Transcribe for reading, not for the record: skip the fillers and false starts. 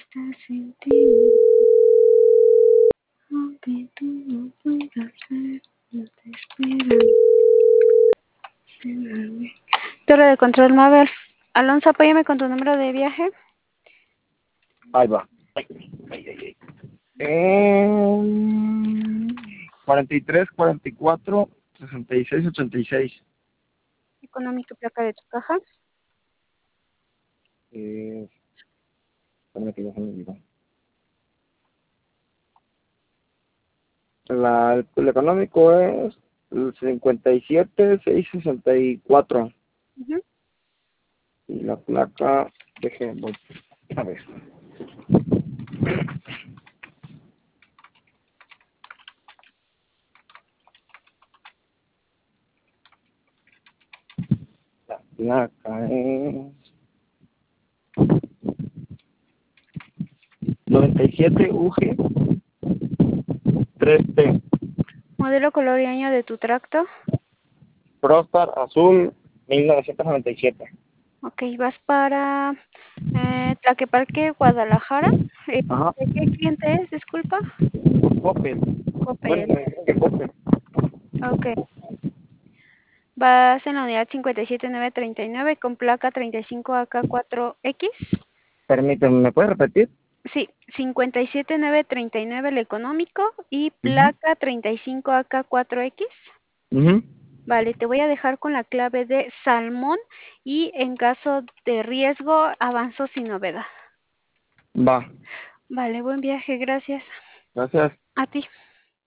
Estás sin ti, aunque tú no puedas ver, no te esperan. Torre de control Mabel. Alonso, apóyame con tu número de viaje. Ahí va. 43, 44, 66, 86. Económico, placa de tu caja. Espérame que ya se me olvidó. El económico es el 57, 664. Uh-huh. Y la placa, voy a ver. La placa es 97 UG 3T. Modelo, color y año de tu tracto. Prostar azul 1997. Ok, vas para Tlaquepaque, Guadalajara. Ajá. ¿De qué cliente es? Disculpa. Opel. Bueno, Coppel. me dijeron que Opel. Ok. Vas en la unidad 57939 con placa 35AK4X. Permíteme, ¿me puedes repetir? Sí, 57939 el económico y Ujú. placa 35AK4X. Ujú. Vale, te voy a dejar con la clave de salmón y en caso de riesgo avanzo sin novedad. Va. Vale, buen viaje, gracias. Gracias. A ti.